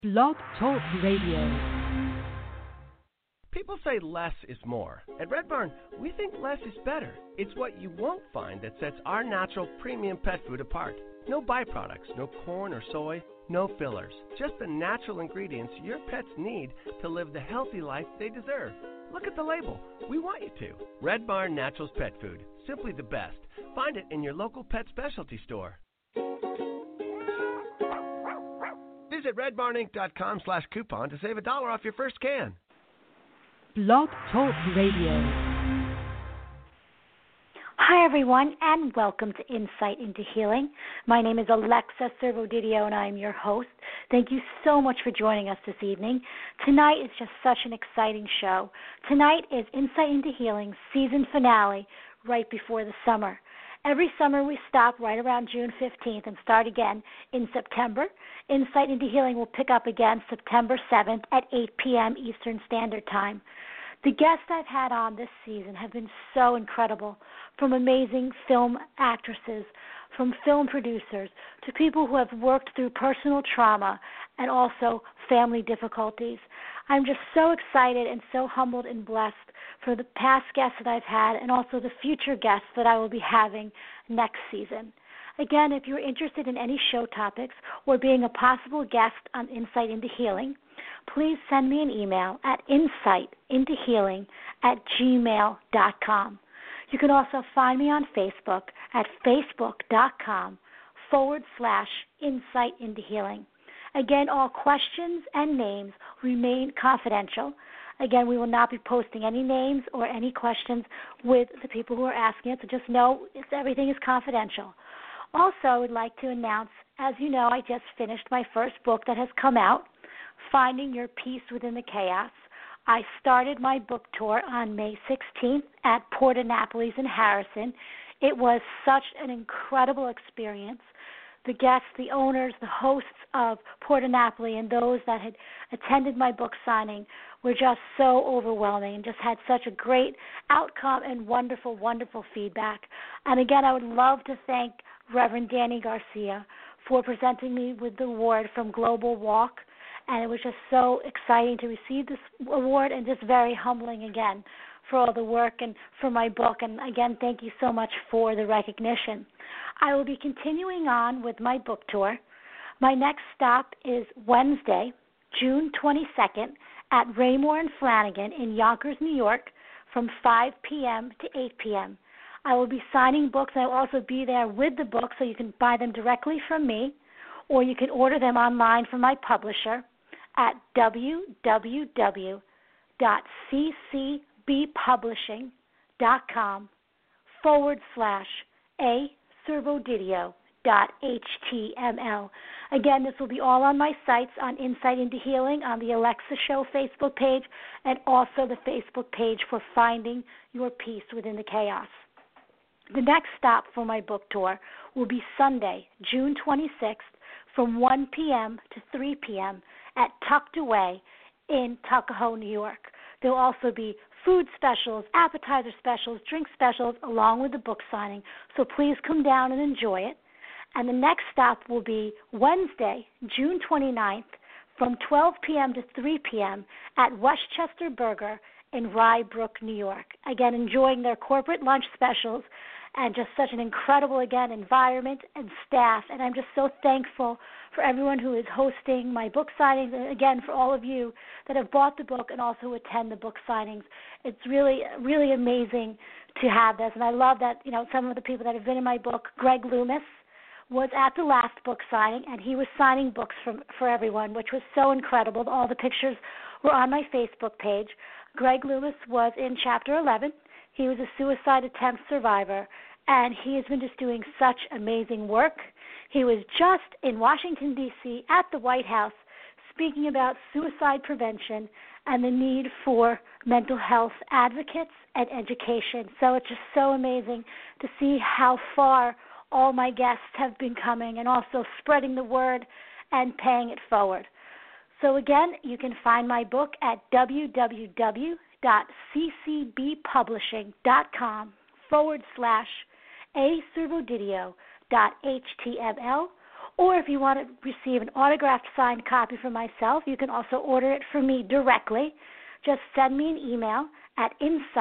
Blog Talk Radio. People say less is more. At Red Barn, we think less is better. It's what you won't find that sets our natural premium pet food apart. No byproducts, no corn or soy, no fillers. Just the natural ingredients your pets need to live the healthy life they deserve. Look at the label. We want you to. Red Barn Naturals Pet Food. Simply the best. Find it in your local pet specialty store. Visit redbarninc.com/coupon to save $1 off your first can. Blog Talk Radio. Hi, everyone, and welcome to Insight into Healing. My name is Alexa Servodidio, and I am your host. Thank you so much for joining us this evening. Tonight is just such an exciting show. Tonight is Insight into Healing season finale right before the summer. Every summer we stop right around June 15th and start again in September. Insight into Healing will pick up again September 7th at 8 p.m. Eastern Standard Time. The guests I've had on this season have been so incredible, from amazing film actresses, from film producers, to people who have worked through personal trauma and also family difficulties. I'm just so excited and so humbled and blessed for the past guests that I've had and also the future guests that I will be having next season. Again, if you're interested in any show topics or being a possible guest on Insight into Healing, please send me an email at insightintohealing@gmail.com. You can also find me on Facebook at facebook.com/Insight into Healing. Again, all questions and names remain confidential. Again, we will not be posting any names or any questions with the people who are asking it, so just know everything is confidential. Also, I would like to announce, as you know, I just finished my first book that has come out, Finding Your Peace Within the Chaos. I started my book tour on May 16th at Port Annapolis in Harrison. It was such an incredible experience. The guests, the owners, the hosts of Port Annapolis, and those that had attended my book signing were just so overwhelming and just had such a great outcome and wonderful, wonderful feedback. And again, I would love to thank Reverend Danny Garcia for presenting me with the award from Global Walk. And it was just so exciting to receive this award and just very humbling again for all the work and for my book. And again, thank you so much for the recognition. I will be continuing on with my book tour. My next stop is Wednesday, June 22nd at Raymore and Flanagan in Yonkers, New York from 5 p.m. to 8 p.m. I will be signing books, and I will also be there with the books so you can buy them directly from me, or you can order them online from my publisher at www.ccbpublishing.com/aservodidio.html. Again, this will be all on my sites on Insight into Healing, on the Alexa Show Facebook page, and also the Facebook page for Finding Your Peace Within the Chaos. The next stop for my book tour will be Sunday, June 26th from 1 p.m. to 3 p.m. at Tucked Away in Tuckahoe, New York. There will also be food specials, appetizer specials, drink specials, along with the book signing. So please come down and enjoy it. And the next stop will be Wednesday, June 29th, from 12 p.m. to 3 p.m. at Westchester Burger in Rye Brook, New York. Again, enjoying their corporate lunch specials and just such an incredible, again, environment and staff. And I'm just so thankful for everyone who is hosting my book signings, and again, for all of you that have bought the book and also attend the book signings. It's really, really amazing to have this. And I love that, some of the people that have been in my book, Greg Loomis, was at the last book signing, and he was signing books for everyone, which was so incredible. All the pictures were on my Facebook page. Greg Loomis was in Chapter 11. He was a suicide attempt survivor, and he has been just doing such amazing work. He was just in Washington, D.C. at the White House speaking about suicide prevention and the need for mental health advocates and education. So it's just so amazing to see how far all my guests have been coming and also spreading the word and paying it forward. So again, you can find my book at www.ccbpublishing.com/aservodidio.html, Or if you want to receive an autographed signed copy from myself, you can also order it from me directly. Just send me an email at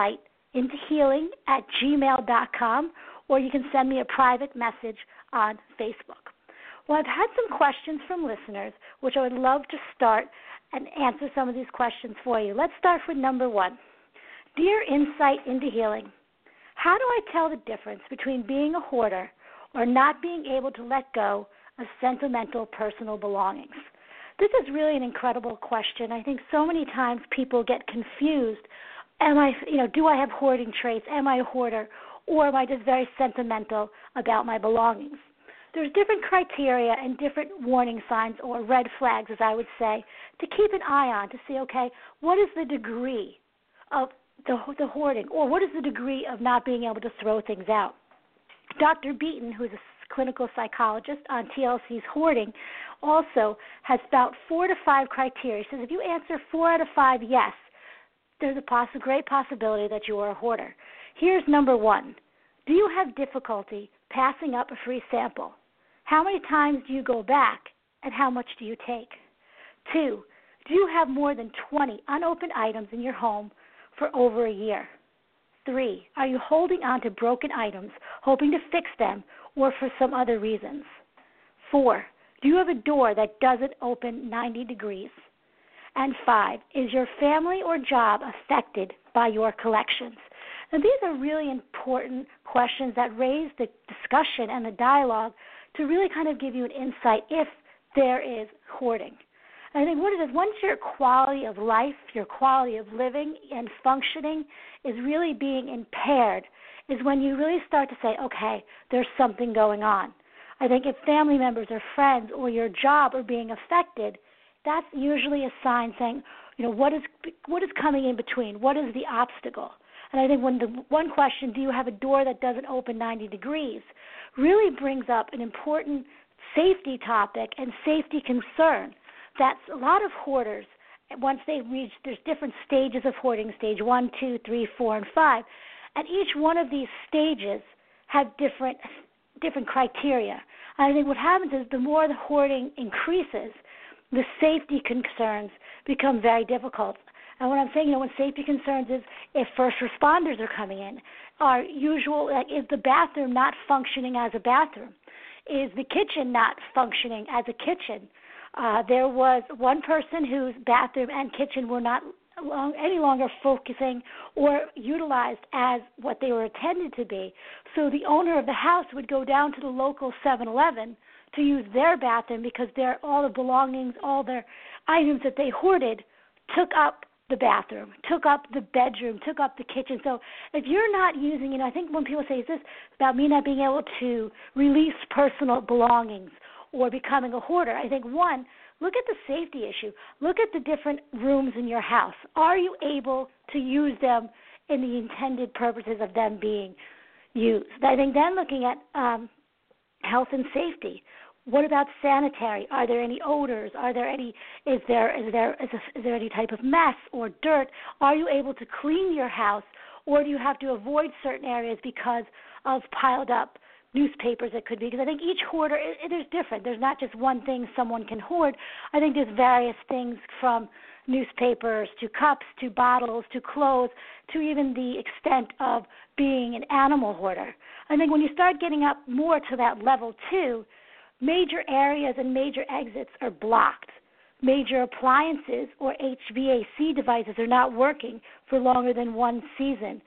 insightintohealing@gmail.com, or you can send me a private message on Facebook. Well, I've had some questions from listeners, which I would love to start and answer some of these questions for you. Let's start with number one. Dear Insight into Healing, how do I tell the difference between being a hoarder or not being able to let go of sentimental personal belongings? This is really an incredible question. I think so many times people get confused. Do I have hoarding traits? Am I a hoarder? Or am I just very sentimental about my belongings? There's different criteria and different warning signs, or red flags, as I would say, to keep an eye on to see, okay, what is the degree of the hoarding, or what is the degree of not being able to throw things out? Dr. Beaton, who is a clinical psychologist on TLC's hoarding, also has about 4 to 5 criteria. He says if you answer 4 out of 5 yes, there's a great possibility that you are a hoarder. Here's number one. Do you have difficulty passing up a free sample? How many times do you go back, and how much do you take? 2, do you have more than 20 unopened items in your home for over a year? 3, are you holding on to broken items, hoping to fix them, or for some other reasons? 4, do you have a door that doesn't open 90 degrees? And 5, is your family or job affected by your collections? Now, these are really important questions that raise the discussion and the dialogue to really kind of give you an insight if there is hoarding. And I think what it is, once your quality of life, your quality of living and functioning is really being impaired, is when you really start to say, okay, there's something going on. I think if family members or friends or your job are being affected, that's usually a sign saying, what is coming in between? What is the obstacle? And I think when the one question, do you have a door that doesn't open 90 degrees, really brings up an important safety topic and safety concern. That's a lot of hoarders, once they reach, there's different stages of hoarding, stage 1, 2, 3, 4, and 5. And each one of these stages have different criteria. And I think what happens is the more the hoarding increases, the safety concerns become very difficult. And what I'm saying, when safety concerns is if first responders are coming in, are usual, is the bathroom not functioning as a bathroom? Is the kitchen not functioning as a kitchen? There was one person whose bathroom and kitchen were not any longer focusing or utilized as what they were intended to be. So the owner of the house would go down to the local 7-Eleven to use their bathroom because all the belongings, all their items that they hoarded took up the bathroom, took up the bedroom, took up the kitchen. So if you're not using, I think when people say, is this about me not being able to release personal belongings or becoming a hoarder, I think, one, look at the safety issue. Look at the different rooms in your house. Are you able to use them in the intended purposes of them being used? I think then looking at health and safety. What about sanitary? Are there any odors? Is there any type of mess or dirt? Are you able to clean your house, or do you have to avoid certain areas because of piled up newspapers? It could be, because I think each hoarder, there's different. There's not just one thing someone can hoard. I think there's various things from newspapers to cups to bottles to clothes to even the extent of being an animal hoarder. I think when you start getting up more to that level 2, major areas and major exits are blocked. Major appliances or HVAC devices are not working for longer than one season.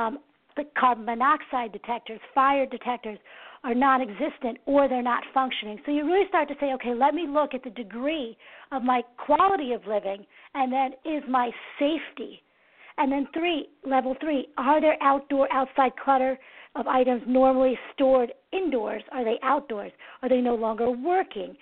The carbon monoxide detectors, fire detectors are non-existent or they're not functioning. So you really start to say, okay, let me look at the degree of my quality of living, and then is my safety. And then level 3, are there outside clutter of items normally stored indoors? Are they outdoors? Are they no longer working?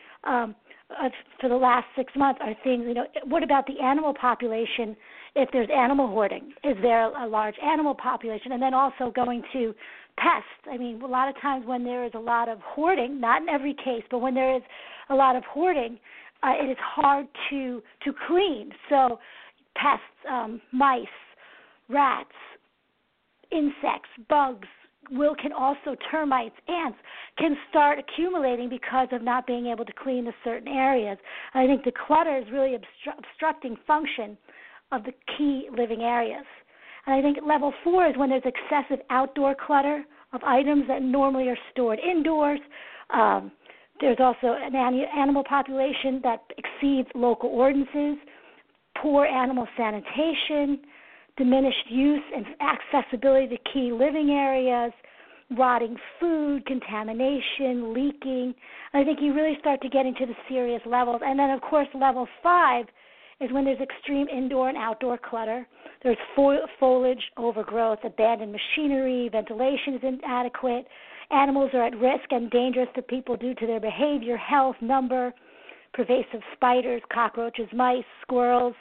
For the last 6 months, are things, what about the animal population if there's animal hoarding? Is there a large animal population? And then also going to pests. I mean, a lot of times when there is a lot of hoarding, not in every case, but when there is a lot of hoarding, it is hard to clean. So pests, mice, rats, insects, bugs, can also, termites, ants, can start accumulating because of not being able to clean the certain areas. And I think the clutter is really obstructing function of the key living areas. And I think level 4 is when there's excessive outdoor clutter of items that normally are stored indoors. There's also an animal population that exceeds local ordinances, poor animal sanitation, diminished use and accessibility to key living areas, rotting food, contamination, leaking. I think you really start to get into the serious levels. And then, of course, level 5 is when there's extreme indoor and outdoor clutter. There's foliage overgrowth, abandoned machinery, ventilation is inadequate. Animals are at risk and dangerous to people due to their behavior, health, number, pervasive spiders, cockroaches, mice, squirrels,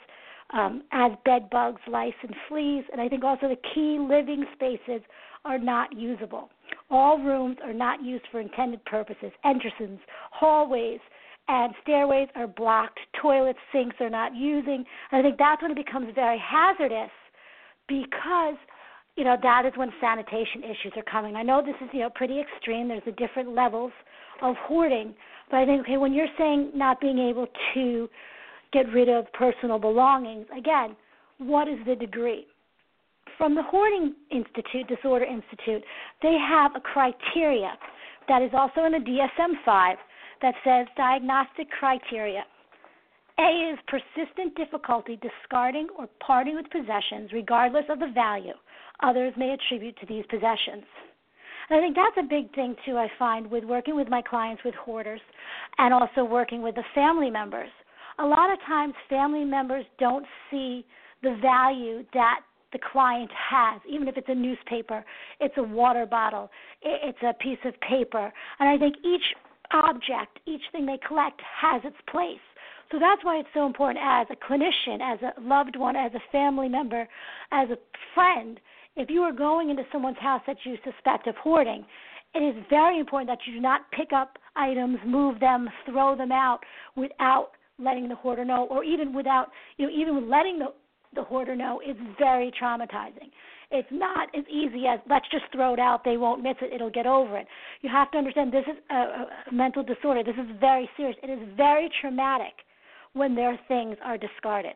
as bed bugs, lice, and fleas. And I think also the key living spaces are not usable. All rooms are not used for intended purposes. Entrances, hallways, and stairways are blocked. Toilets, sinks are not using. And I think that's when it becomes very hazardous because, that is when sanitation issues are coming. I know this is, pretty extreme. There's the different levels of hoarding. But I think, when you're saying not being able to get rid of personal belongings, again, what is the degree? From the Hoarding Institute, Disorder Institute, they have a criteria that is also in the DSM-5 that says diagnostic criteria. A is persistent difficulty discarding or parting with possessions regardless of the value others may attribute to these possessions. And I think that's a big thing, too, I find, with working with my clients with hoarders and also working with the family members. A lot of times family members don't see the value that the client has, even if it's a newspaper, it's a water bottle, it's a piece of paper. And I think each object, each thing they collect has its place. So that's why it's so important as a clinician, as a loved one, as a family member, as a friend. If you are going into someone's house that you suspect of hoarding, it is very important that you do not pick up items, move them, throw them out without letting the hoarder know, or even without, even letting the hoarder know is very traumatizing. It's not as easy as let's just throw it out, they won't miss it, it'll get over it. You have to understand this is a mental disorder. This is very serious. It is very traumatic when their things are discarded.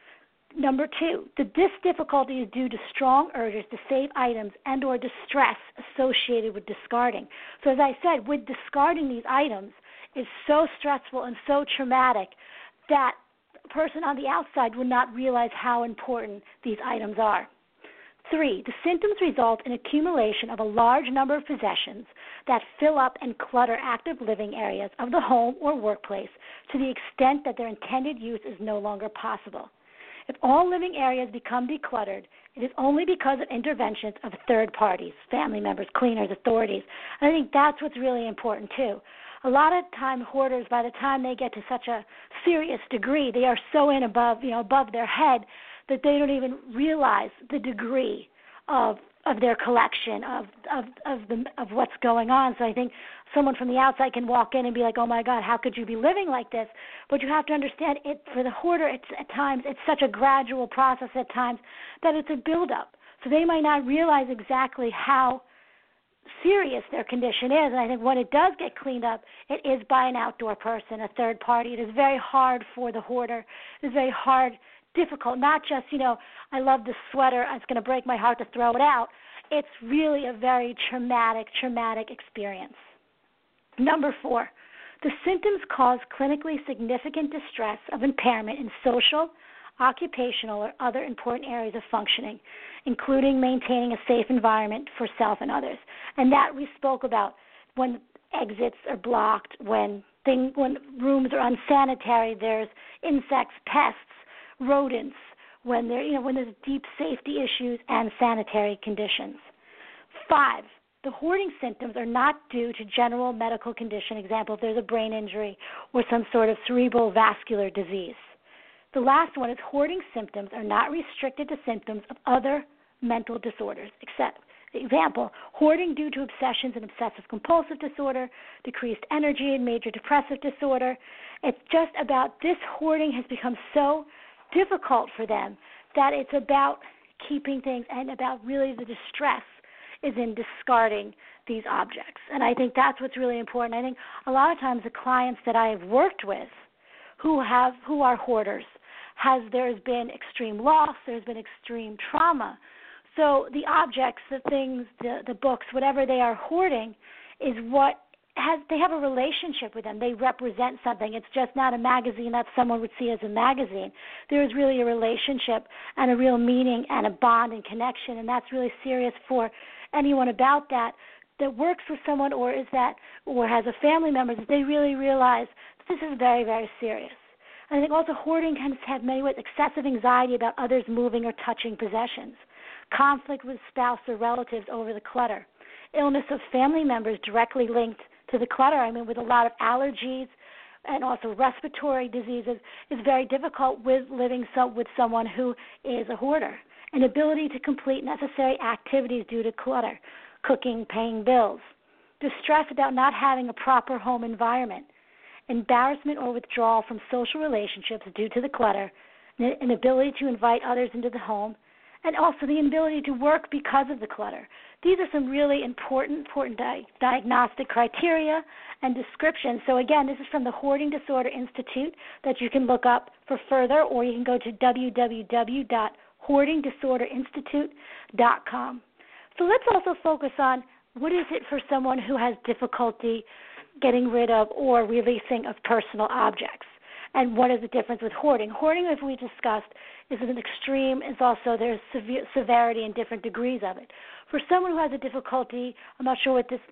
Number 2, this difficulty is due to strong urges to save items and or distress associated with discarding. So as I said, with discarding these items is so stressful and so traumatic that a person on the outside would not realize how important these items are. 3, the symptoms result in accumulation of a large number of possessions that fill up and clutter active living areas of the home or workplace to the extent that their intended use is no longer possible. If all living areas become decluttered, it is only because of interventions of third parties, family members, cleaners, authorities. And I think that's what's really important, too. A lot of time hoarders, by the time they get to such a serious degree, they are so above their head that they don't even realize the degree of their collection, of what's going on. So I think someone from the outside can walk in and be like, oh, my God, how could you be living like this? But you have to understand, for the hoarder, at times, it's such a gradual process at times that it's a buildup. So they might not realize exactly how serious their condition is. And I think when it does get cleaned up, it is by an outdoor person, a third party. It is very hard for the hoarder. It is very hard, difficult, not just, I love this sweater, it's going to break my heart to throw it out. It's really a very traumatic experience. Number 4, the symptoms cause clinically significant distress of impairment in social, occupational, or other important areas of functioning, including maintaining a safe environment for self and others. And that we spoke about when exits are blocked, when rooms are unsanitary, there's insects, pests, rodents, when there's deep safety issues and sanitary conditions. 5, the hoarding symptoms are not due to general medical condition, example, if there's a brain injury or some sort of cerebral vascular disease. The last one is hoarding symptoms are not restricted to symptoms of other mental disorders, except, example, hoarding due to obsessions and obsessive-compulsive disorder, decreased energy and major depressive disorder. It's just about this hoarding has become so difficult for them that it's about keeping things and about really the distress is in discarding these objects. And I think that's what's really important. I think a lot of times the clients that I have worked with who are hoarders, there's been extreme loss, there's been extreme trauma. So the objects, the things, the books, whatever they are hoarding is they have a relationship with them. They represent something. It's just not a magazine that someone would see as a magazine. There is really a relationship and a real meaning and a bond and connection, and that's really serious for anyone about that works with someone or has a family member, that they really realize that this is very, very serious. And I think also hoarding can have many ways: excessive anxiety about others moving or touching possessions, conflict with spouse or relatives over the clutter, illness of family members directly linked to the clutter. I mean, with a lot of allergies and also respiratory diseases, it's very difficult with living with someone who is a hoarder. Inability to complete necessary activities due to clutter, cooking, paying bills, distress about not having a proper home environment, embarrassment or withdrawal from social relationships due to the clutter, inability to invite others into the home, and also the inability to work because of the clutter. These are some really important diagnostic criteria and descriptions. So again, this is from the Hoarding Disorder Institute that you can look up for further, or you can go to www.hoardingdisorderinstitute.com. So let's also focus on what is it for someone who has difficulty getting rid of or releasing of personal objects, and what is the difference with hoarding. Hoarding, as we discussed, is an extreme. There's severity and different degrees of it. For someone who has a difficulty, I'm not sure what this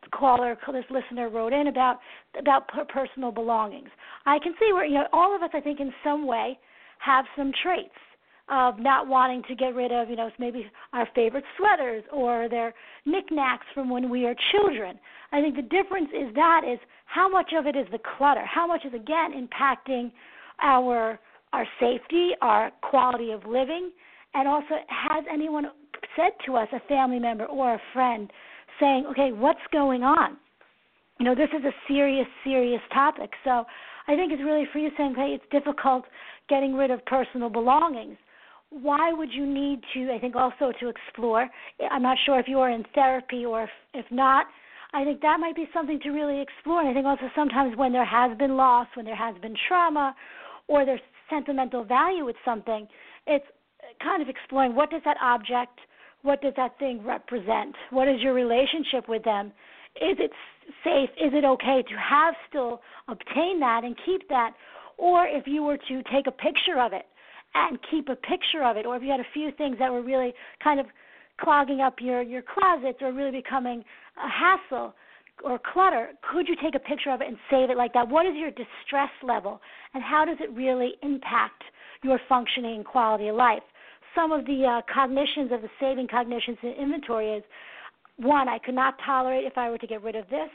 listener wrote in about personal belongings. I can see where all of us, I think, in some way have some traits of not wanting to get rid of, maybe our favorite sweaters or their knickknacks from when we are children. I think the difference is how much of it is the clutter, how much is, again, impacting our safety, our quality of living, and also has anyone said to us, a family member or a friend, saying, okay, what's going on? This is a serious, serious topic. So I think it's really for you saying, hey, it's difficult getting rid of personal belongings. Why would you need to, I think, also to explore? I'm not sure if you are in therapy or if not. I think that might be something to really explore. And I think also sometimes when there has been loss, when there has been trauma, or there's sentimental value with something, it's kind of exploring what does that object, what does that thing represent? What is your relationship with them? Is it safe? Is it okay to still obtain that and keep that? Or if you were to take a picture of it and keep a picture of it, or if you had a few things that were really kind of clogging up your closets or really becoming a hassle or clutter, could you take a picture of it and save it like that? What is your distress level, and how does it really impact your functioning and quality of life? Some of the cognitions of the saving cognitions in inventory is, one, I could not tolerate if I were to get rid of this.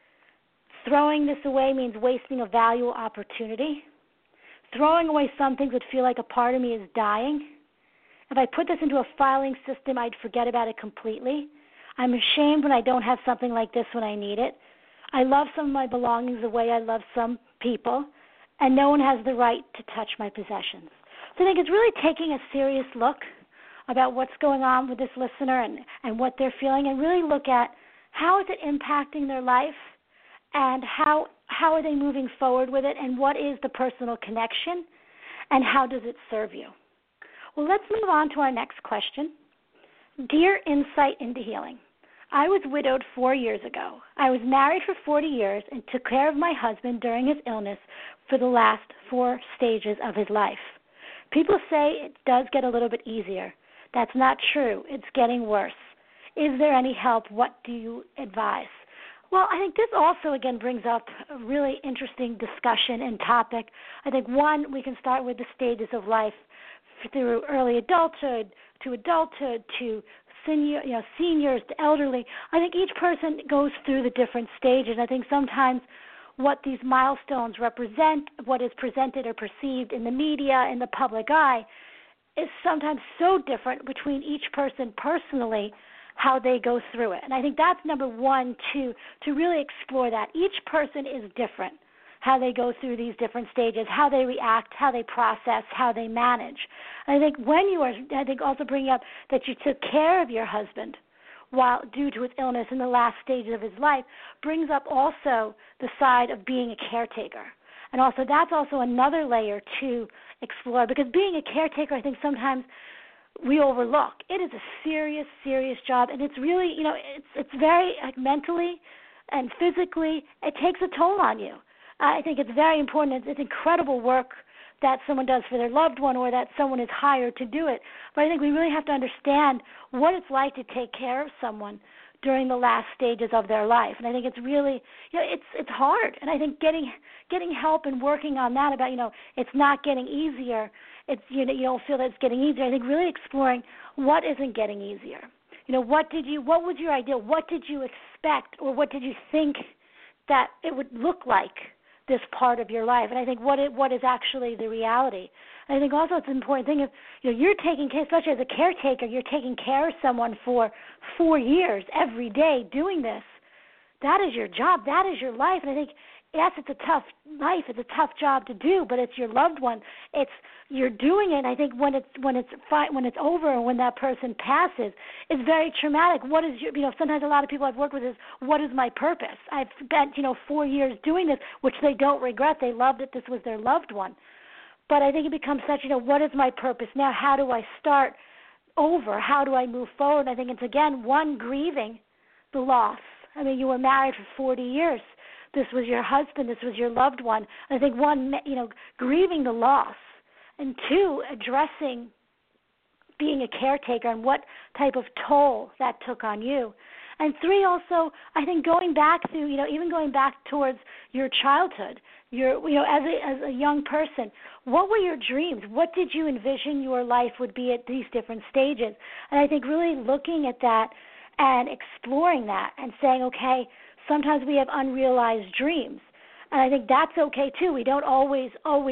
Throwing this away means wasting a valuable opportunity. Throwing away some things would feel like a part of me is dying. If I put this into a filing system, I'd forget about it completely. I'm ashamed when I don't have something like this when I need it. I love some of my belongings the way I love some people, and no one has the right to touch my possessions. So I think it's really taking a serious look about what's going on with this listener and what they're feeling, and really look at how is it impacting their life, and how are they moving forward with it, and what is the personal connection, and how does it serve you? Well, let's move on to our next question. Dear Insight into Healing, I was widowed 4 years ago. I was married for 40 years and took care of my husband during his illness for the last 4 stages of his life. People say it does get a little bit easier. That's not true. It's getting worse. Is there any help? What do you advise? Well, I think this also, again, brings up a really interesting discussion and topic. I think, one, we can start with the stages of life through early adulthood to seniors to elderly. I think each person goes through the different stages. I think sometimes what these milestones represent, what is presented or perceived in the media, in the public eye, is sometimes so different between each person personally, how they go through it. And I think that's number one, to really explore that. Each person is different, how they go through these different stages, how they react, how they process, how they manage. I think when you are, also bringing up that you took care of your husband, while due to his illness in the last stages of his life, brings up also the side of being a caretaker. And also that's also another layer to explore, because being a caretaker, I think sometimes we overlook. It is a serious, serious job, and it's really, it's very mentally and physically, it takes a toll on you. I think it's very important. It's incredible work that someone does for their loved one, or that someone is hired to do it. But I think we really have to understand what it's like to take care of someone during the last stages of their life. And I think it's really, it's hard. And I think getting help and working on that about, it's not getting easier. It's, you don't feel that it's getting easier. I think really exploring what isn't getting easier. What was your ideal? What did you expect, or what did you think that it would look like this part of your life? And I think what is actually the reality. And I think also it's an important thing if you're taking care, especially as a caretaker, you're taking care of someone for 4 years every day doing this. That is your job. That is your life. And I think, yes, it's a tough life. It's a tough job to do, but it's your loved one. You're doing it. And I think when it's over, and when that person passes, it's very traumatic. What is sometimes a lot of people I've worked with is, what is my purpose? I've spent 4 years doing this, which they don't regret. They loved it. This was their loved one. But I think it becomes such, what is my purpose now? How do I start over? How do I move forward? I think it's, again, one, grieving the loss. I mean, you were married for 40 years. This was your husband. This was your loved one. I think, one, grieving the loss, and two, addressing being a caretaker and what type of toll that took on you. And three, also, I think going back to, even going back towards your childhood, as a young person, what were your dreams? What did you envision your life would be at these different stages? And I think really looking at that and exploring that and saying, okay, sometimes we have unrealized dreams. And I think that's okay, too. We don't always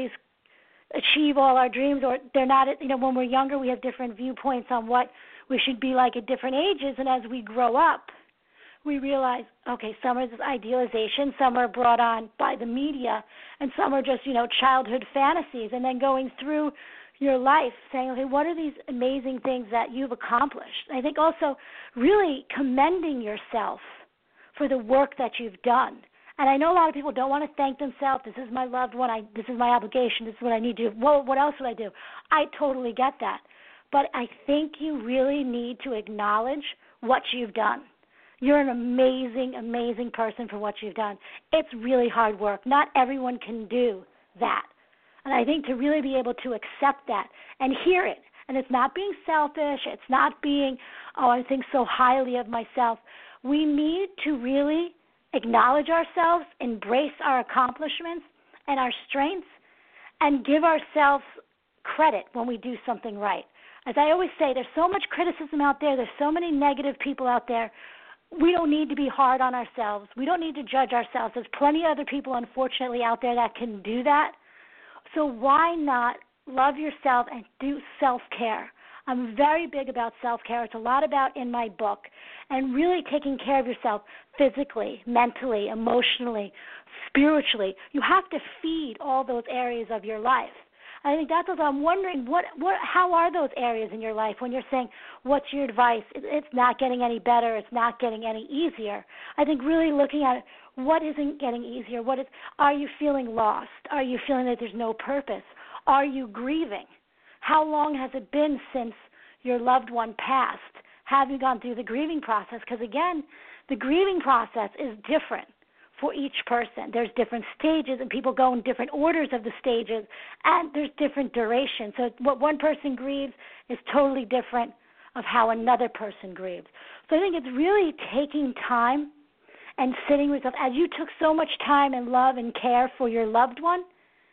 achieve all our dreams, or they're not, when we're younger, we have different viewpoints on what we should be like at different ages. And as we grow up, we realize, okay, some are this idealization, some are brought on by the media, and some are just, childhood fantasies. And then going through your life saying, okay, what are these amazing things that you've accomplished? I think also really commending yourself for the work that you've done. And I know a lot of people don't want to thank themselves. This is my loved one. This is my obligation. This is what I need to do. Well, what else would I do? I totally get that. But I think you really need to acknowledge what you've done. You're an amazing, amazing person for what you've done. It's really hard work. Not everyone can do that. And I think to really be able to accept that and hear it, and it's not being selfish, it's not being, I think so highly of myself. We need to really acknowledge ourselves, embrace our accomplishments and our strengths, and give ourselves credit when we do something right. As I always say, there's so much criticism out there. There's so many negative people out there. We don't need to be hard on ourselves. We don't need to judge ourselves. There's plenty of other people, unfortunately, out there that can do that. So why not love yourself and do self-care? I'm very big about self-care. It's a lot about in my book. And really taking care of yourself physically, mentally, emotionally, spiritually. You have to feed all those areas of your life. I think that's what I'm wondering. How are those areas in your life when you're saying, what's your advice? It's not getting any better. It's not getting any easier. I think really looking at it, what isn't getting easier? Are you feeling lost? Are you feeling that there's no purpose? Are you grieving? How long has it been since your loved one passed? Have you gone through the grieving process? Because, again, the grieving process is different for each person. There's different stages, and people go in different orders of the stages, and there's different durations. So what one person grieves is totally different of how another person grieves. So I think it's really taking time and sitting with yourself. As you took so much time and love and care for your loved one,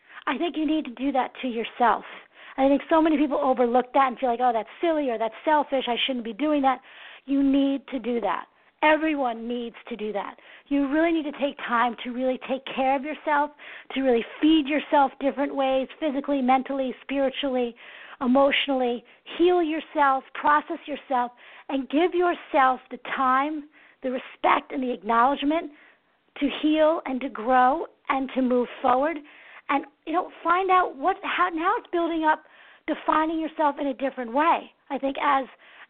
I think you need to do that to yourself. I think so many people overlook that and feel like, oh, that's silly or that's selfish. I shouldn't be doing that. You need to do that. Everyone needs to do that. You really need to take time to really take care of yourself, to really feed yourself different ways, physically, mentally, spiritually, emotionally. Heal yourself, process yourself, and give yourself the time, the respect, and the acknowledgement to heal and to grow and to move forward. And, find out how now it's building up, defining yourself in a different way. I think as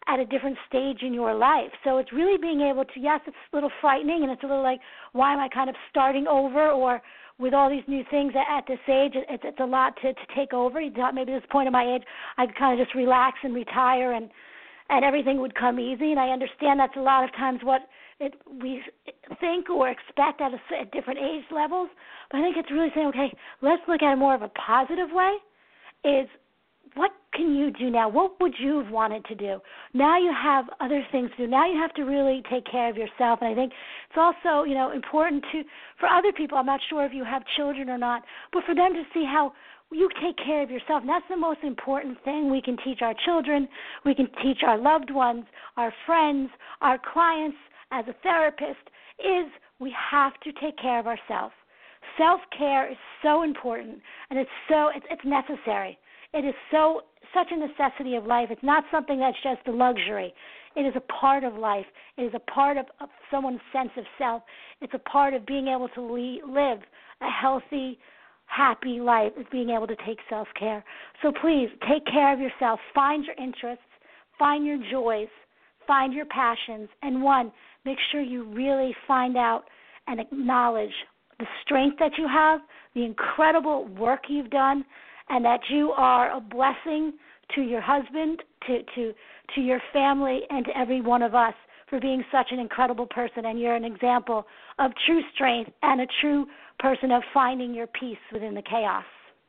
at a different stage in your life. So it's really being able to, yes, it's a little frightening, and it's a little like, why am I kind of starting over, or with all these new things at this age, it's a lot to take over. You thought maybe at this point of my age I could kind of just relax and retire and everything would come easy. And I understand that's a lot of times what we think or expect at different age levels. But I think it's really saying, okay, let's look at it more of a positive way, is what can you do now? What would you have wanted to do? Now you have other things to do. Now you have to really take care of yourself. And I think it's also, important for other people. I'm not sure if you have children or not, but for them to see how you take care of yourself. And that's the most important thing we can teach our children. We can teach our loved ones, our friends, our clients as a therapist, is we have to take care of ourselves. Self-care is so important, and it's necessary. It is such a necessity of life. It's not something that's just a luxury. It is a part of life. It is a part of someone's sense of self. It's a part of being able to live a healthy, happy life, is being able to take self-care. So please, take care of yourself. Find your interests. Find your joys. Find your passions. And make sure you really find out and acknowledge the strength that you have, the incredible work you've done, and that you are a blessing to your husband, to your family, and to every one of us for being such an incredible person. And you're an example of true strength and a true person of finding your peace within the chaos.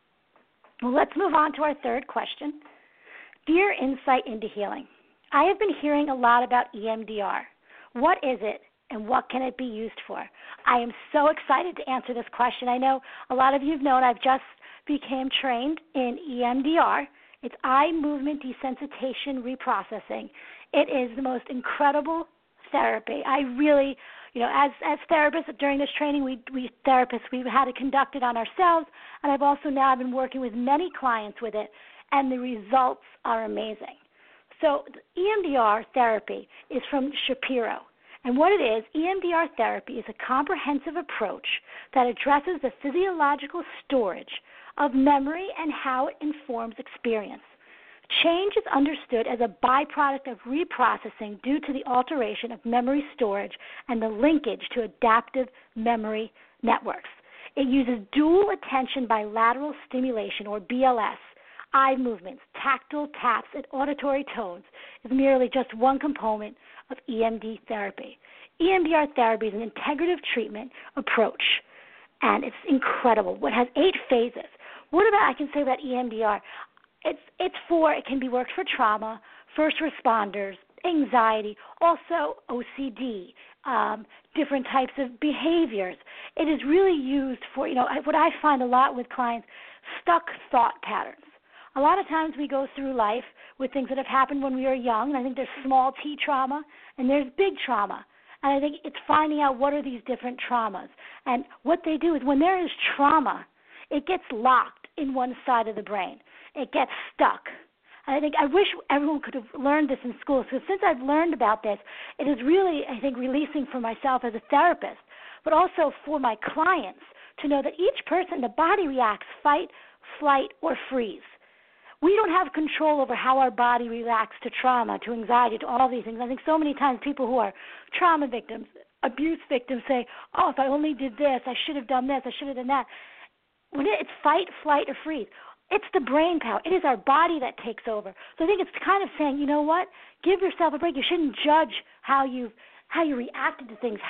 Well, let's move on to our third question. Dear Insight into Healing, I have been hearing a lot about EMDR. What is it, and what can it be used for? I am so excited to answer this question. I know a lot of you have known I've just became trained in EMDR. It's eye movement desensitization reprocessing. It is the most incredible therapy. I really, as therapists during this training, we therapists, we had to conduct it on ourselves, and I've also now been working with many clients with it, and the results are amazing. So EMDR therapy is from Shapiro. And what it is, EMDR therapy is a comprehensive approach that addresses the physiological storage of memory and how it informs experience. Change is understood as a byproduct of reprocessing due to the alteration of memory storage and the linkage to adaptive memory networks. It uses dual attention bilateral stimulation, or BLS, eye movements, tactile taps, and auditory tones is merely just one component of EMD therapy. EMDR therapy is an integrative treatment approach, and it's incredible. It has 8 phases. What I can say about EMDR? It can be worked for trauma, first responders, anxiety, also OCD, different types of behaviors. It is really used for, what I find a lot with clients, stuck thought patterns. A lot of times we go through life with things that have happened when we were young, and I think there's small t trauma and there's big trauma. And I think it's finding out what are these different traumas. And what they do is when there is trauma, it gets locked in one side of the brain. It gets stuck. And I wish everyone could have learned this in school. So since I've learned about this, it is really, I think, releasing for myself as a therapist, but also for my clients to know that each person, the body reacts fight, flight, or freeze. We don't have control over how our body reacts to trauma, to anxiety, to all these things. I think so many times people who are trauma victims, abuse victims say, oh, if I only did this, I should have done this, I should have done that. When it's fight, flight, or freeze, it's the brain power. It is our body that takes over. So I think it's kind of saying, you know what, give yourself a break. You shouldn't judge how you reacted to things,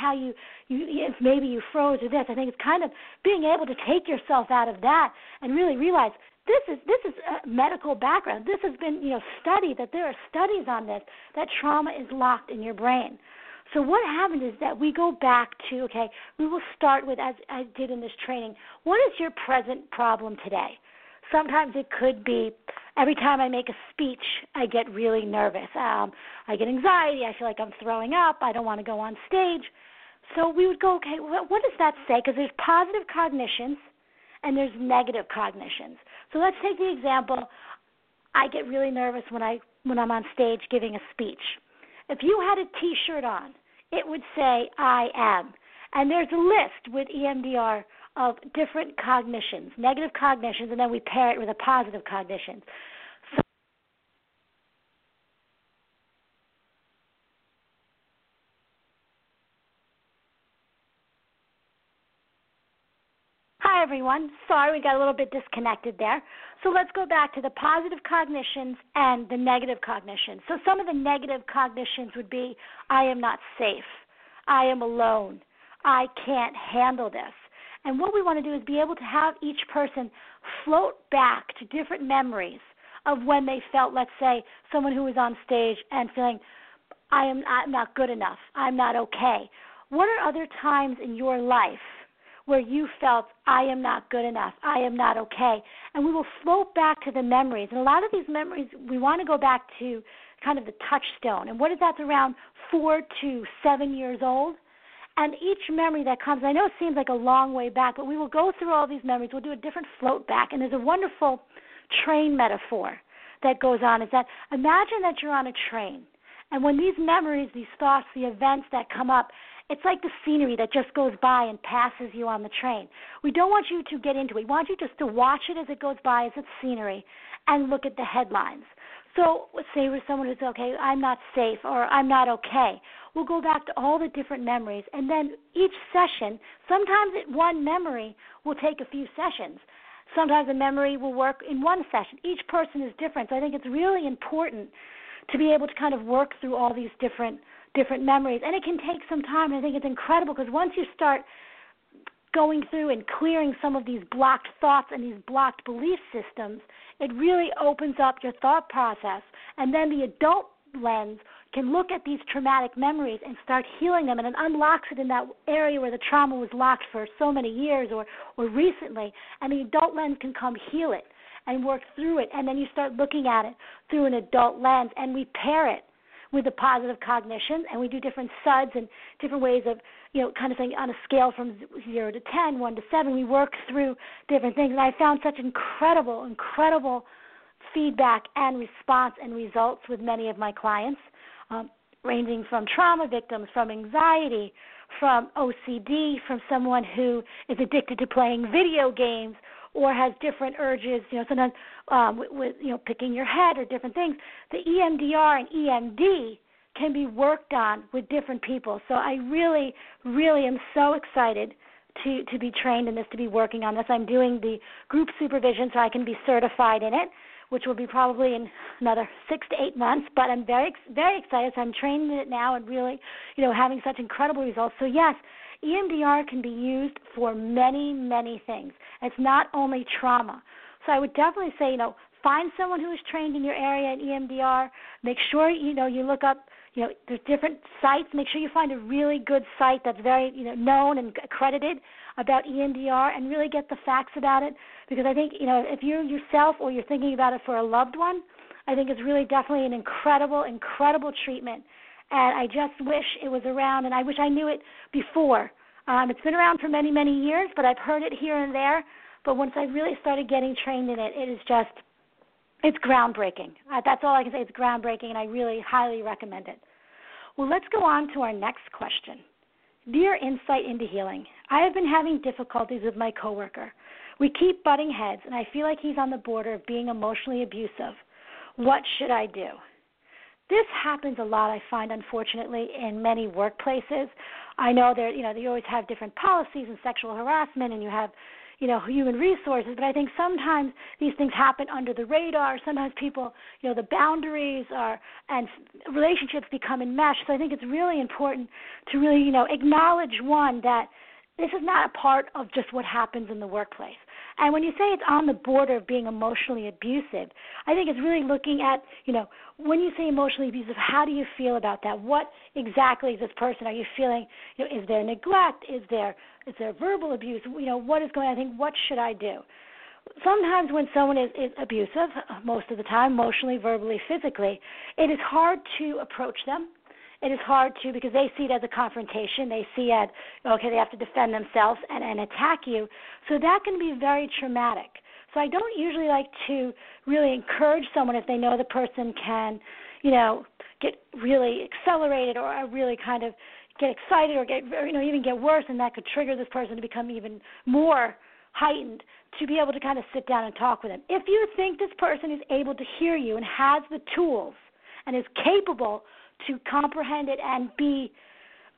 if maybe you froze or this. I think it's kind of being able to take yourself out of that and really realize this is a medical background. This has been, studied, that there are studies on this, that trauma is locked in your brain. So what happens is that we go back to, we will start with, as I did in this training, what is your present problem today? Sometimes it could be every time I make a speech, I get really nervous. I get anxiety. I feel like I'm throwing up. I don't want to go on stage. So we would go, what does that say? Because there's positive cognitions and there's negative cognitions. So let's take the example, I get really nervous when I'm on stage giving a speech. If you had a T-shirt on, it would say, I am. And there's a list with EMDR of different cognitions, negative cognitions, and then we pair it with a positive cognition. So Hi, everyone. Sorry, we got a little bit disconnected there. So let's go back to the positive cognitions and the negative cognitions. So some of the negative cognitions would be, I am not safe. I am alone. I can't handle this. And what we want to do is be able to have each person float back to different memories of when they felt, let's say, someone who was on stage and feeling, I'm not good enough. I'm not okay. What are other times in your life where you felt, I am not good enough, I am not okay? And we will float back to the memories. And a lot of these memories, we want to go back to kind of the touchstone. And what is that? Around 4 to 7 years old. And each memory that comes, I know it seems like a long way back, but we will go through all these memories. We'll do a different float back. And there's a wonderful train metaphor that goes on. Is that imagine that you're on a train. And when these memories, these thoughts, the events that come up, it's like the scenery that just goes by and passes you on the train. We don't want you to get into it. We want you just to watch it as it goes by, as it's scenery, and look at the headlines. So say with someone who's, okay, I'm not safe or I'm not okay. We'll go back to all the different memories. And then each session, sometimes one memory will take a few sessions. Sometimes a memory will work in one session. Each person is different. So I think it's really important to be able to kind of work through all these different memories. And it can take some time. I think it's incredible because once you start going through and clearing some of these blocked thoughts and these blocked belief systems, it really opens up your thought process. And then the adult lens can look at these traumatic memories and start healing them, and it unlocks it in that area where the trauma was locked for so many years or recently, and the adult lens can come heal it and work through it, and then you start looking at it through an adult lens, and we pair it with the positive cognition, and we do different SUDs and different ways of, kind of saying on a scale from 0 to 10, 1 to 7, we work through different things, and I found such incredible feedback and response and results with many of my clients, ranging from trauma victims, from anxiety, from OCD, from someone who is addicted to playing video games or has different urges, sometimes with picking your head or different things. The EMDR and EMD can be worked on with different people. So I really, really am so excited to be trained in this, to be working on this. I'm doing the group supervision so I can be certified in it, which will be probably in another 6 to 8 months, but I'm very, very excited. So I'm trained in it now and really, having such incredible results. So yes, EMDR can be used for many, many things. It's not only trauma. So I would definitely say, find someone who is trained in your area in EMDR. Make sure, you look up, there's different sites. Make sure you find a really good site that's very, known and accredited about EMDR and really get the facts about it. Because I think, if you yourself or you're thinking about it for a loved one, I think it's really definitely an incredible, incredible treatment. And I just wish it was around, and I wish I knew it before. It's been around for many, many years, but I've heard it here and there. But once I really started getting trained in it, it's groundbreaking. That's all I can say. It's groundbreaking, and I really highly recommend it. Well, let's go on to our next question. Dear Insight into Healing, I have been having difficulties with my coworker. We keep butting heads, and I feel like he's on the border of being emotionally abusive. What should I do? This happens a lot, I find, unfortunately, in many workplaces. I know there, they always have different policies and sexual harassment, and you have, human resources. But I think sometimes these things happen under the radar. Sometimes people, the boundaries and relationships become enmeshed. So I think it's really important to really, acknowledge, one, that this is not a part of just what happens in the workplace. And when you say it's on the border of being emotionally abusive, I think it's really looking at, when you say emotionally abusive, how do you feel about that? What exactly is this person? Are you feeling, is there neglect? Is there verbal abuse? What is going on? I think, what should I do? Sometimes when someone is abusive, most of the time, emotionally, verbally, physically, it is hard to approach them. It is hard to, because they see it as a confrontation. They see it, they have to defend themselves and attack you. So that can be very traumatic. So I don't usually like to really encourage someone if they know the person can, get really accelerated or really kind of get excited or even get worse, and that could trigger this person to become even more heightened, to be able to kind of sit down and talk with them. If you think this person is able to hear you and has the tools and is capable to comprehend it and be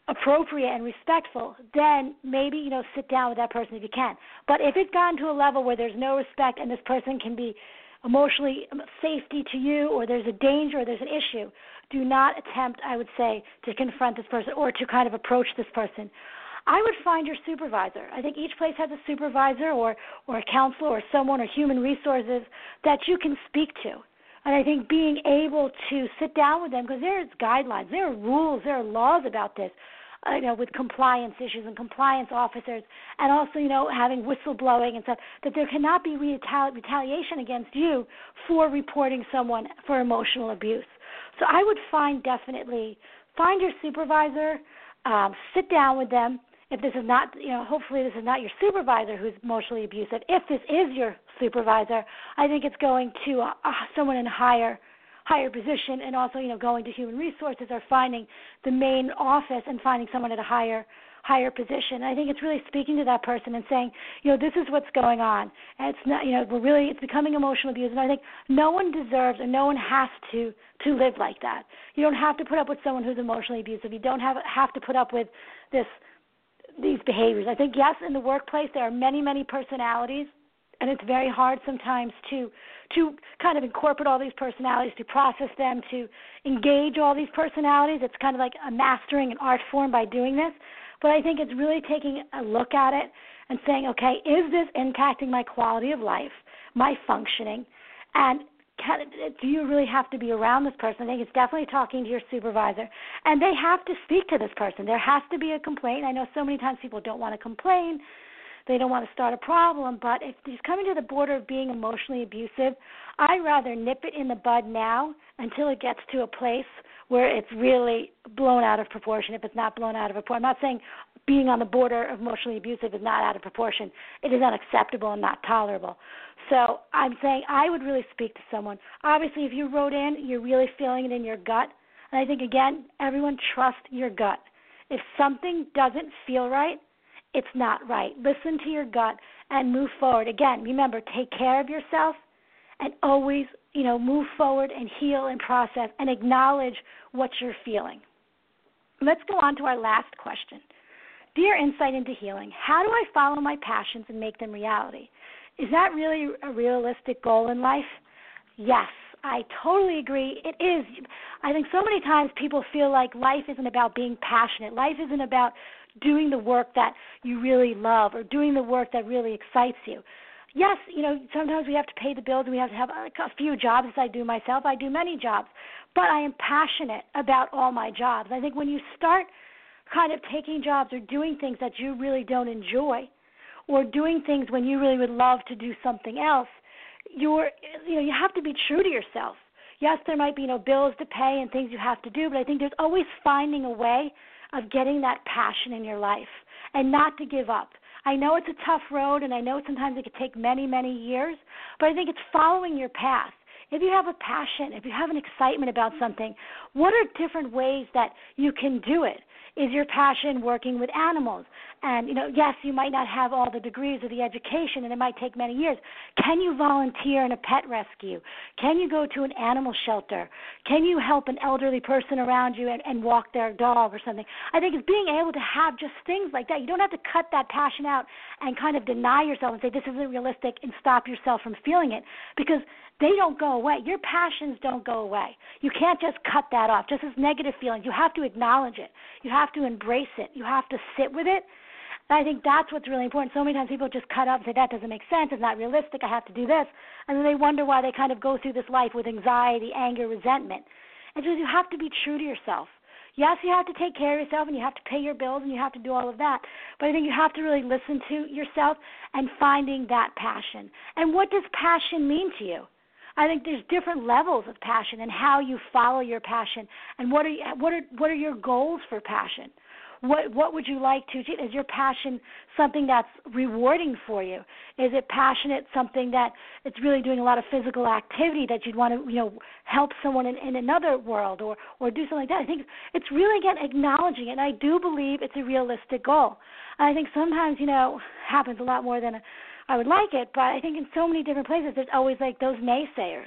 appropriate and respectful, then maybe, sit down with that person if you can. But if it's gotten to a level where there's no respect and this person can be emotionally safety to you, or there's a danger or there's an issue, do not attempt, I would say, to confront this person or to kind of approach this person. I would find your supervisor. I think each place has a supervisor or a counselor or someone or human resources that you can speak to. And I think being able to sit down with them, because there's guidelines, there are rules, there are laws about this, with compliance issues and compliance officers, and also, having whistleblowing and stuff, that there cannot be retaliation against you for reporting someone for emotional abuse. So I would find your supervisor, sit down with them. If this is not, hopefully this is not your supervisor who's emotionally abusive. If this is your supervisor, I think it's going to someone in a higher position, and also, going to human resources or finding the main office and finding someone at a higher position. I think it's really speaking to that person and saying, this is what's going on. And it's not, it's becoming emotional abuse. And I think no one deserves and no one has to live like that. You don't have to put up with someone who's emotionally abusive. You don't have to put up with these behaviors. I think, yes, in the workplace there are many, many personalities, and it's very hard sometimes to kind of incorporate all these personalities, to process them, to engage all these personalities. It's kind of like a mastering an art form by doing this. But I think it's really taking a look at it and saying, okay, is this impacting my quality of life, my functioning, and do you really have to be around this person? I think it's definitely talking to your supervisor. And they have to speak to this person. There has to be a complaint. I know so many times people don't want to complain. They don't want to start a problem. But if he's coming to the border of being emotionally abusive, I'd rather nip it in the bud now until it gets to a place where it's really blown out of proportion, if it's not blown out of proportion. I'm not saying being on the border of emotionally abusive is not out of proportion. It is unacceptable and not tolerable. So I'm saying I would really speak to someone. Obviously, if you wrote in, you're really feeling it in your gut. And I think, again, everyone trust your gut. If something doesn't feel right, it's not right. Listen to your gut and move forward. Again, remember, take care of yourself and always, move forward and heal and process and acknowledge what you're feeling. Let's go on to our last question. Dear Insight into Healing, how do I follow my passions and make them reality? Is that really a realistic goal in life? Yes, I totally agree. It is. I think so many times people feel like life isn't about being passionate. Life isn't about doing the work that you really love or doing the work that really excites you. Yes, sometimes we have to pay the bills and we have to have a few jobs, as I do myself. I do many jobs. But I am passionate about all my jobs. I think when you start kind of taking jobs or doing things that you really don't enjoy, or doing things when you really would love to do something else, you have to be true to yourself. Yes, there might be bills to pay and things you have to do, but I think there's always finding a way of getting that passion in your life and not to give up. I know it's a tough road, and I know sometimes it could take many, many years, but I think it's following your path. If you have a passion, if you have an excitement about something, what are different ways that you can do it? Is your passion working with animals? And, yes, you might not have all the degrees or the education, and it might take many years. Can you volunteer in a pet rescue? Can you go to an animal shelter? Can you help an elderly person around you and walk their dog or something? I think it's being able to have just things like that. You don't have to cut that passion out and kind of deny yourself and say this isn't realistic and stop yourself from feeling it, because they don't go away. Your passions don't go away. You can't just cut that off. Just as negative feelings, you have to acknowledge it. You have to embrace it. You have to sit with it. And I think that's what's really important. So many times people just cut up and say, that doesn't make sense. It's not realistic. I have to do this. And then they wonder why they kind of go through this life with anxiety, anger, resentment. And so you have to be true to yourself. Yes, you have to take care of yourself and you have to pay your bills and you have to do all of that. But I think you have to really listen to yourself and finding that passion. And what does passion mean to you? I think there's different levels of passion and how you follow your passion, and what are your goals for passion? What would you like to achieve? Is your passion something that's rewarding for you? Is it passionate something that it's really doing a lot of physical activity that you'd want to help someone in another world or do something like that? I think it's really, again, acknowledging it, and I do believe it's a realistic goal. And I think sometimes happens a lot more than I would like it, but I think in so many different places there's always like those naysayers,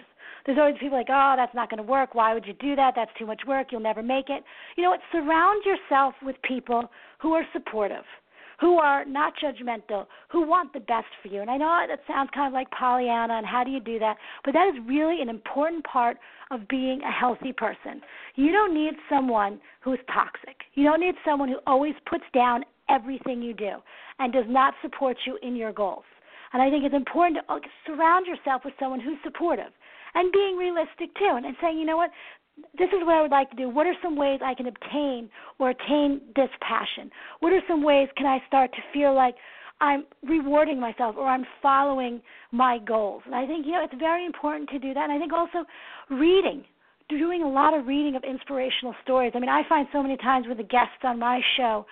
There's always people like, oh, that's not going to work. Why would you do that? That's too much work. You'll never make it. You know what? Surround yourself with people who are supportive, who are not judgmental, who want the best for you. And I know that sounds kind of like Pollyanna, and how do you do that? But that is really an important part of being a healthy person. You don't need someone who is toxic. You don't need someone who always puts down everything you do and does not support you in your goals. And I think it's important to surround yourself with someone who's supportive and being realistic too, and saying, you know what, this is what I would like to do. What are some ways I can obtain or attain this passion? What are some ways can I start to feel like I'm rewarding myself or I'm following my goals? And I think, it's very important to do that. And I think also reading, doing a lot of reading of inspirational stories. I mean, I find so many times with the guests on my show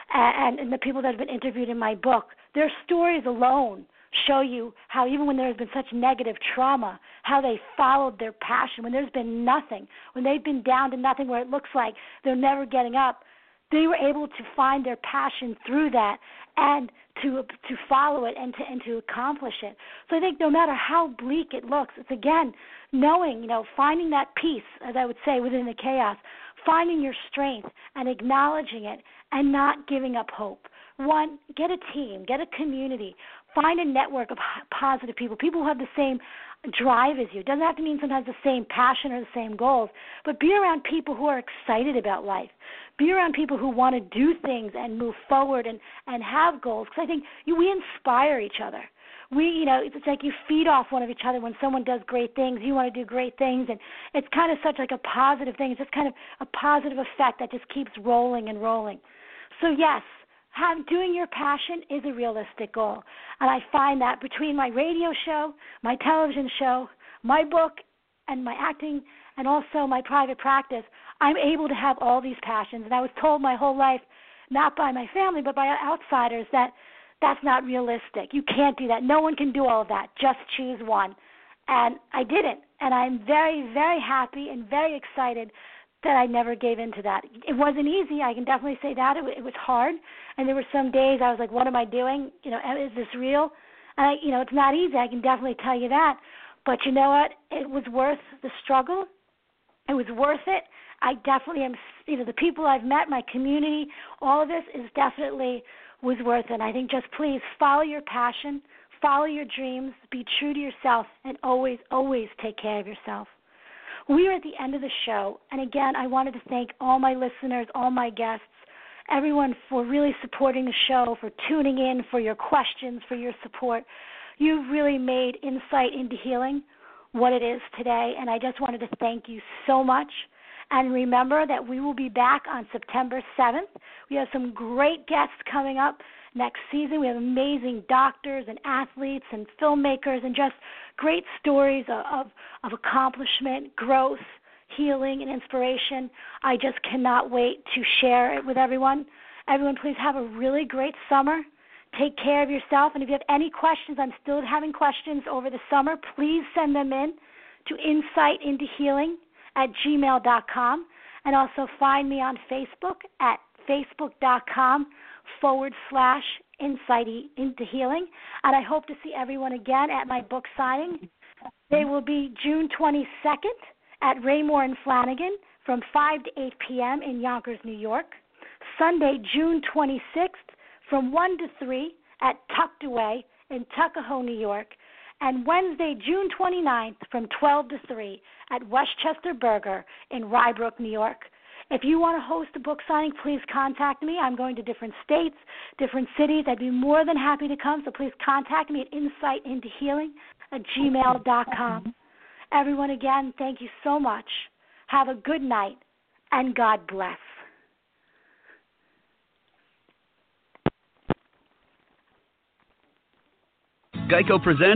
and the people that have been interviewed in my book, their stories alone show you how even when there's been such negative trauma, how they followed their passion. When there's been nothing, when they've been down to nothing where it looks like they're never getting up, they were able to find their passion through that and to follow it and to accomplish it. So I think no matter how bleak it looks, it's again knowing, finding that peace, as I would say, within the chaos, finding your strength and acknowledging it and not giving up hope. One, get a team, get a community, find a network of positive people who have the same drive as you. It doesn't have to mean sometimes the same passion or the same goals, but be around people who are excited about life. Be around people who want to do things and move forward and have goals, because I think we inspire each other. It's like you feed off one of each other. When someone does great things, you want to do great things, and it's kind of such like a positive thing. It's just kind of a positive effect that just keeps rolling and rolling. So yes, doing your passion is a realistic goal. And I find that between my radio show, my television show, my book, and my acting, and also my private practice, I'm able to have all these passions. And I was told my whole life, not by my family, but by outsiders, that that's not realistic. You can't do that. No one can do all of that. Just choose one. And I didn't. And I'm very, very happy and very excited that I never gave in to that. It wasn't easy. I can definitely say that. It was hard. And there were some days I was like, what am I doing? Is this real? And it's not easy. I can definitely tell you that. But you know what? It was worth the struggle. It was worth it. I definitely am, the people I've met, my community, all of this was worth it. And I think just please follow your passion, follow your dreams, be true to yourself, and always, always take care of yourself. We are at the end of the show, and again, I wanted to thank all my listeners, all my guests, everyone for really supporting the show, for tuning in, for your questions, for your support. You've really made Insight into Healing what it is today, and I just wanted to thank you so much. And remember that we will be back on September 7th. We have some great guests coming up next season. We have amazing doctors and athletes and filmmakers and just great stories of accomplishment, growth, healing, and inspiration. I just cannot wait to share it with everyone. Everyone, please have a really great summer. Take care of yourself. And if you have any questions, I'm still having questions over the summer, please send them in to insightintohealing@gmail.com. And also find me on Facebook at facebook.com/insightintohealing. And I hope to see everyone again at my book signing. They will be June 22nd at Raymore and Flanagan from 5 to 8 p.m. in Yonkers, New York. Sunday, June 26th from 1 to 3 at Tucked Away in Tuckahoe, New York. And Wednesday, June 29th from 12 to 3 at Westchester Burger in Rybrook, New York. If you want to host a book signing, please contact me. I'm going to different states, different cities. I'd be more than happy to come, so please contact me at insightintohealing@gmail.com. Everyone, again, thank you so much. Have a good night, and God bless. Geico presents